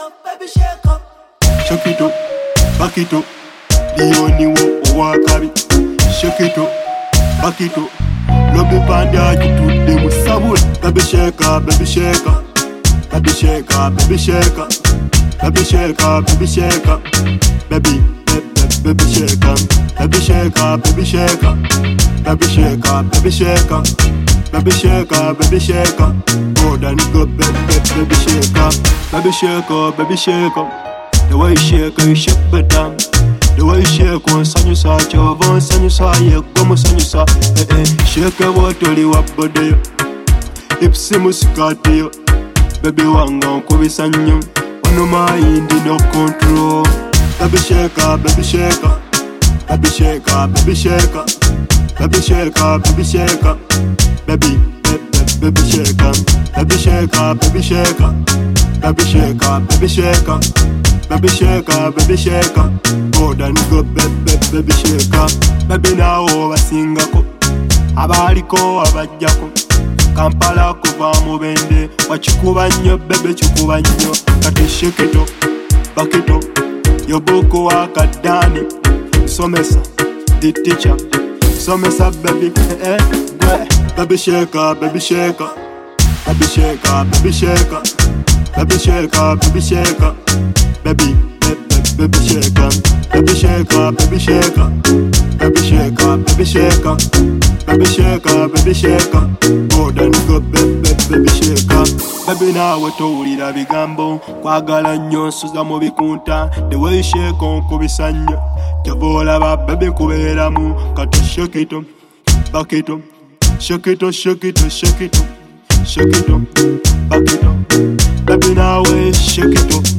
baby shake up. Shake it up, back it up. The only one who walk a bit. Shake it up, back it up. Love me panda you to them with sabun. Baby shake up, baby shake up. Baby shake up, baby shake up. Baby shake up, baby shake up. Baby, baby shake up. Baby shake up, baby shake up. Baby shake up, baby shake up. Baby shake up, baby shake up. More than good, baby shake up. Baby shake up, baby shake up. The way you shake it down. The way you shake on sanyu sa, chovon sanyu sa, ye gomo sanyu sa. Shake a bottle wa body. Ipsi musikati yo. Baby wanga nkubi sanyu. Ono mind no control. Baby shake up, baby shake up. Baby shake up, baby shake up. Baby shake up, baby shake up. Baby, baby shake up. Baby shake up, baby shake up. Baby shake up, baby shake up. Baby shake up, baby shake up. More than good, baby shake up. Baby now obasingako. Abaliko abajjako. Kampala kuva mu bende. Wachikuba nnyo, baby chikuba nnyo. Kati shake it up, back it up. Yoboko wakadani. Somesa, the teacher. Somesa baby, baby shake up, baby shake up. Baby shake up, baby shake up. Baby shake up, baby shake up. Baby, baby shake up. Baby shake up, baby shake up. Baby shake up, baby shake up. Baby shake up, baby shake up. More than good, baby shake up. Baby nawe towulira bigambo. Kwagala nnyo nsuza mu bikunta. The way you shake on kubisa nnyo. Javola ba baby kubeeramu. Kati shake it up, back it up. Shake it up, shake it up, shake it up. Shake it up, back it up. Baby nawe shake it up.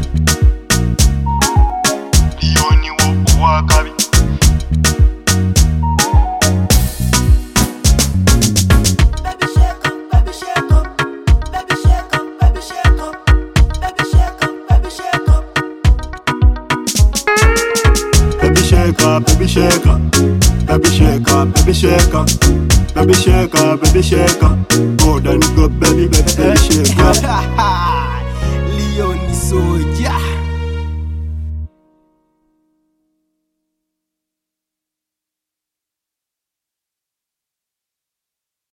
The only one who walk a bit. Baby shake up, baby shake up, baby shake up, baby shake up, baby shake up, more than good, baby shake up.